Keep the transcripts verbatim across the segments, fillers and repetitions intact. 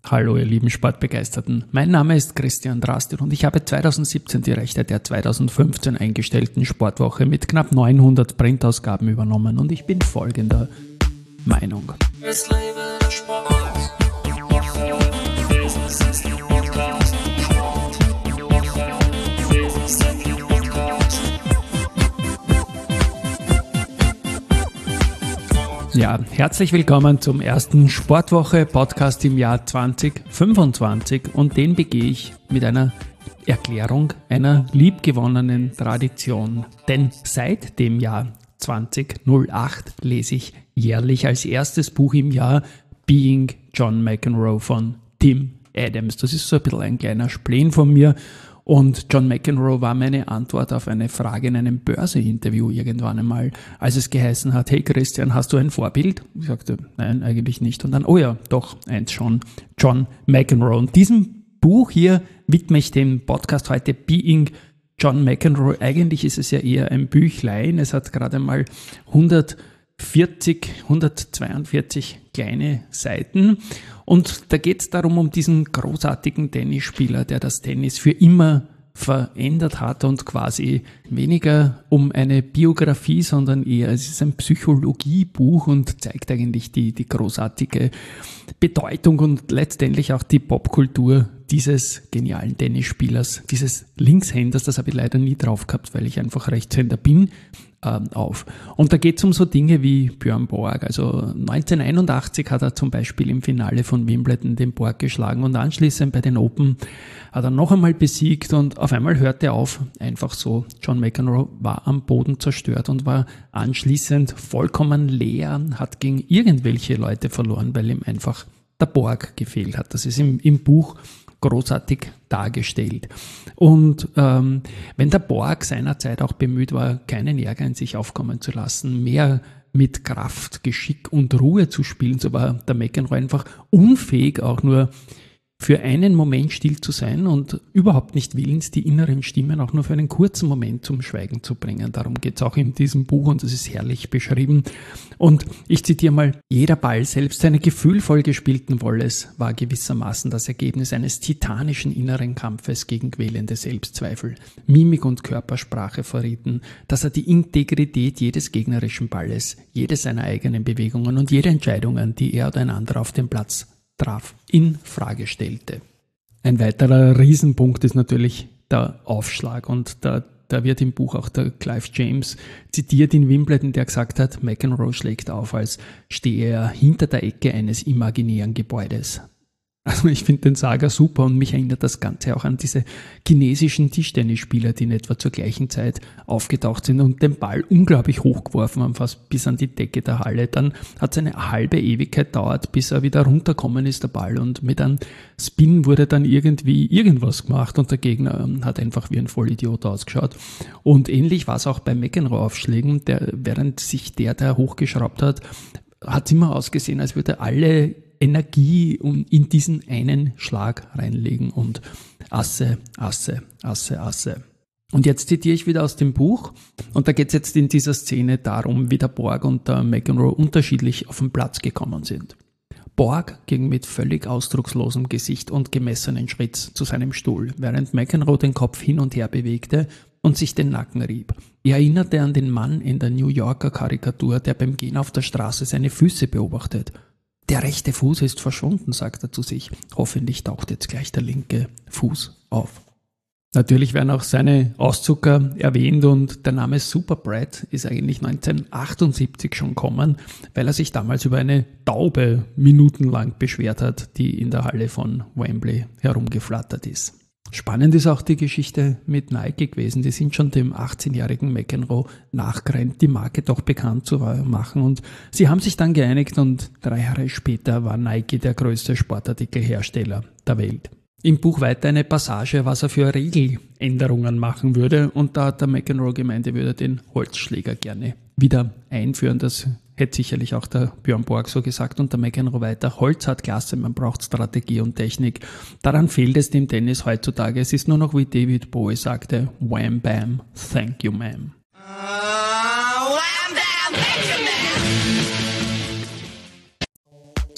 Hallo ihr lieben Sportbegeisterten, mein Name ist Christian Drastil und ich habe zweitausendsiebzehn die Rechte der zweitausendfünfzehn eingestellten Sportwoche mit knapp neunhundert Printausgaben übernommen und ich bin folgender Meinung. Es lebe der Sport. Ja, herzlich willkommen zum ersten Sportwoche-Podcast im Jahr zwanzig fünfundzwanzig und den begehe ich mit einer Erklärung einer liebgewonnenen Tradition. Denn seit dem Jahr zwanzig null acht lese ich jährlich als erstes Buch im Jahr Being John McEnroe von Tim Adams. Das ist so ein bisschen ein kleiner Spleen von mir. Und John McEnroe war meine Antwort auf eine Frage in einem Börse-Interview irgendwann einmal, als es geheißen hat, hey Christian, hast du ein Vorbild? Ich sagte, nein, eigentlich nicht. Und dann, oh ja, doch, eins schon, John McEnroe. Und diesem Buch hier widme ich dem Podcast heute Being John McEnroe. Eigentlich ist es ja eher ein Büchlein. Es hat gerade mal hundertvierzig, hundertzweiundvierzig kleine Seiten. Und da geht es darum, um diesen großartigen Tennisspieler, der das Tennis für immer verändert hat und quasi weniger um eine Biografie, sondern eher, es ist ein Psychologiebuch und zeigt eigentlich die, die großartige Bedeutung und letztendlich auch die Popkultur dieses genialen Tennisspielers, dieses Linkshänders, das habe ich leider nie drauf gehabt, weil ich einfach Rechtshänder bin, ähm, auf. Und da geht es um so Dinge wie Björn Borg. Also neunzehnhunderteinundachtzig hat er zum Beispiel im Finale von Wimbledon den Borg geschlagen und anschließend bei den Open hat er noch einmal besiegt und auf einmal hörte er auf, einfach so. John McEnroe war am Boden zerstört und war anschließend vollkommen leer, hat gegen irgendwelche Leute verloren, weil ihm einfach der Borg gefehlt hat. Das ist im, im Buch großartig dargestellt. Und ähm, wenn der Borg seinerzeit auch bemüht war, keinen Ärger in sich aufkommen zu lassen, mehr mit Kraft, Geschick und Ruhe zu spielen, so war der McEnroe einfach unfähig, auch nur für einen Moment still zu sein und überhaupt nicht willens, die inneren Stimmen auch nur für einen kurzen Moment zum Schweigen zu bringen. Darum geht es auch in diesem Buch und das ist herrlich beschrieben. Und ich zitiere mal, jeder Ball, selbst seine gefühlvoll gespielten Wolles, war gewissermaßen das Ergebnis eines titanischen inneren Kampfes gegen quälende Selbstzweifel. Mimik und Körpersprache verrieten, dass er die Integrität jedes gegnerischen Balles, jede seiner eigenen Bewegungen und jede Entscheidungen, die er oder ein anderer auf dem Platz traf, in Frage stellte. Ein weiterer Riesenpunkt ist natürlich der Aufschlag und da, da wird im Buch auch der Clive James zitiert in Wimbledon, der gesagt hat, McEnroe schlägt auf, als stehe er hinter der Ecke eines imaginären Gebäudes. Also ich finde den Saga super und mich erinnert das Ganze auch an diese chinesischen Tischtennisspieler, die in etwa zur gleichen Zeit aufgetaucht sind und den Ball unglaublich hochgeworfen haben, fast bis an die Decke der Halle. Dann hat es eine halbe Ewigkeit gedauert, bis er wieder runtergekommen ist, der Ball. Und mit einem Spin wurde dann irgendwie irgendwas gemacht und der Gegner hat einfach wie ein Vollidiot ausgeschaut. Und ähnlich war es auch bei McEnroe-Aufschlägen, der, während sich der, der hochgeschraubt hat, hat es immer ausgesehen, als würde alle Energie in diesen einen Schlag reinlegen und Asse, Asse, Asse, Asse. Und jetzt zitiere ich wieder aus dem Buch und da geht es jetzt in dieser Szene darum, wie der Borg und der McEnroe unterschiedlich auf den Platz gekommen sind. Borg ging mit völlig ausdruckslosem Gesicht und gemessenen Schritt zu seinem Stuhl, während McEnroe den Kopf hin und her bewegte und sich den Nacken rieb. Er erinnerte an den Mann in der New Yorker Karikatur, der beim Gehen auf der Straße seine Füße beobachtet. Der rechte Fuß ist verschwunden, sagt er zu sich. Hoffentlich taucht jetzt gleich der linke Fuß auf. Natürlich werden auch seine Auszucker erwähnt und der Name Super Brad ist eigentlich neunzehnhundertachtundsiebzig schon gekommen, weil er sich damals über eine Taube minutenlang beschwert hat, die in der Halle von Wembley herumgeflattert ist. Spannend ist auch die Geschichte mit Nike gewesen. Die sind schon dem achtzehnjährigen McEnroe nachgerannt, die Marke doch bekannt zu machen. Und sie haben sich dann geeinigt und drei Jahre später war Nike der größte Sportartikelhersteller der Welt. Im Buch weiter eine Passage, was er für Regeländerungen machen würde. Und da hat der McEnroe gemeint, er würde den Holzschläger gerne wieder einführen. Das hätte sicherlich auch der Björn Borg so gesagt und der McEnroe weiter. Holz hat Klasse, man braucht Strategie und Technik. Daran fehlt es dem Tennis heutzutage. Es ist nur noch, wie David Bowie sagte, wham bam, thank you ma'am. Uh, wham bam, thank you ma'am.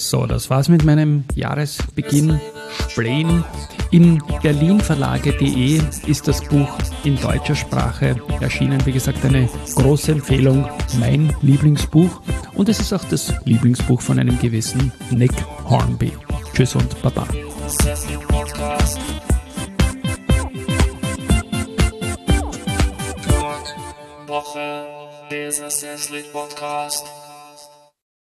So, das war's mit meinem Jahresbeginn Spleen. In berlinverlage punkt de ist das Buch in deutscher Sprache erschienen. Wie gesagt, eine große Empfehlung, mein Lieblingsbuch. Und es ist auch das Lieblingsbuch von einem gewissen Nick Hornby. Tschüss und Baba. Woche, Business Podcast.